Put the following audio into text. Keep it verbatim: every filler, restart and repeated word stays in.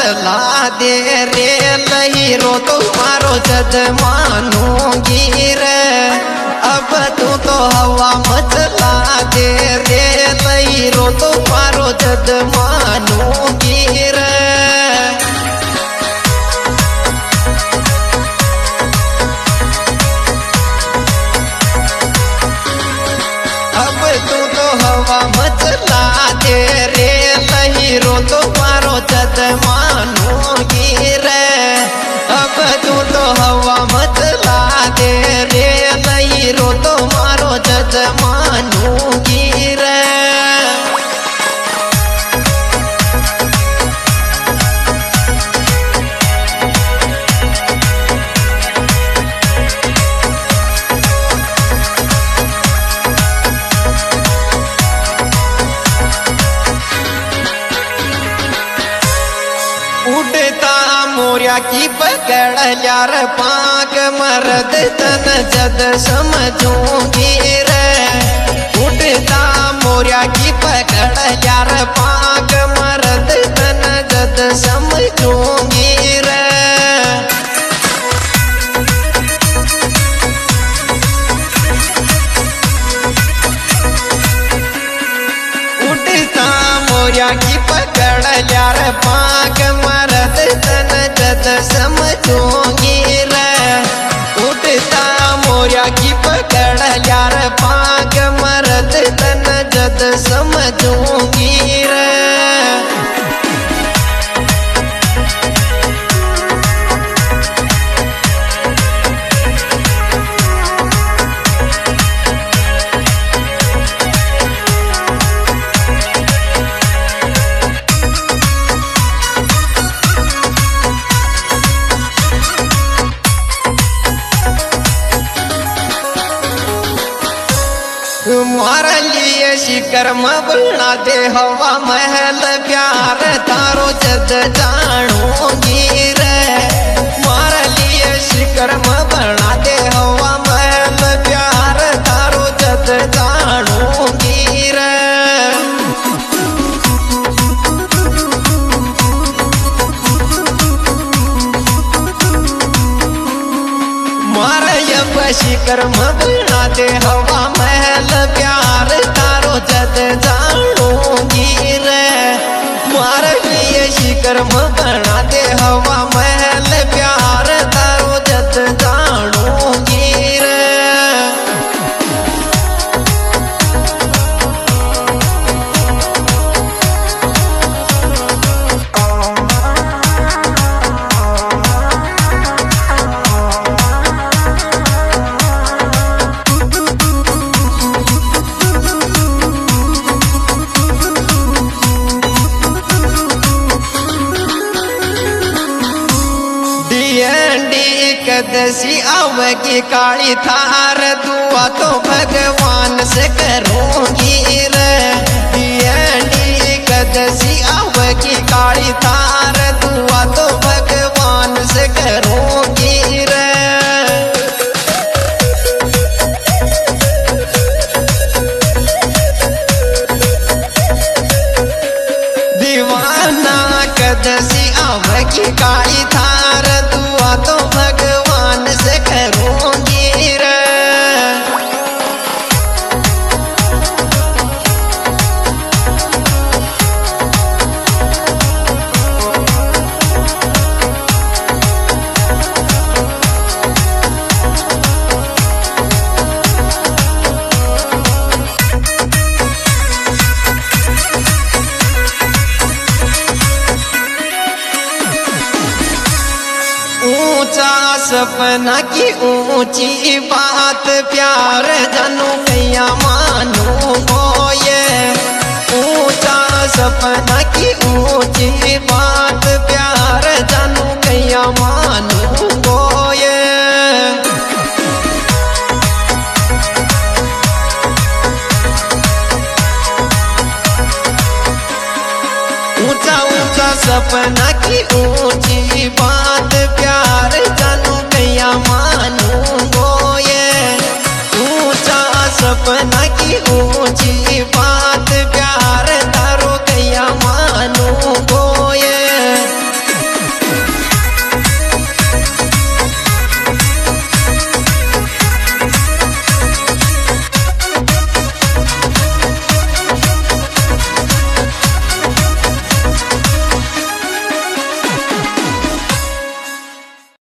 मचला दे रे लहीरो तो मारो जद मानूंगी रे। अब तू तो हवा मचला दे रे लहीरो तो मारो जद मानूंगी रे। अब तू तो हवा मचला दे रे लहीरो तो मारो जद मानूंगी रे। अब तू तो हवा मचला दे रे लहीरो तो मारो जद मानूंगी रे। उड़ता मोरिया की पकड़ यार पाक मर्द तन जद समझूंगी रे। उड़ता मोरिया की पकड़ यार पाक मर्द तन जद समझूंगी रे। उड़ता मोरिया की पकड़ यार पाक मर्द तन जद समझूंगी रे। उड़ता मोरिया की पकड़ यार पाक मर्द तन जद समझूंगी रे। मारा लिए शिकर बना दे हवा महल प्यार तारो जद जानूंगी रे। मारा लिए शिकर बना दे हवा महल प्यार तारो जद जानूंगी रे। मारा यब शिकर बना दे हवा महल प्यार तारो जद जानूंगी रे। मार लिए शिकर बना दे हवा महल प्यार तारो जद जानूंगी रे। कदसी आवगी काली थार दुआ तो भगवान से करूंगी रे। डी कदसी आवगी काली थार दुआ तो भगवान से करूंगी रे। दीवाना कदसी आवगी काली थार दुआ तो भगवान से करूंगी रे। सपना की ऊंची बात प्यार जानू कैया मानू हो ये। ऊंचा सपना की ऊंची बात प्यार जानू कैया मानू हो ये। ऊंचा ऊंचा सपना की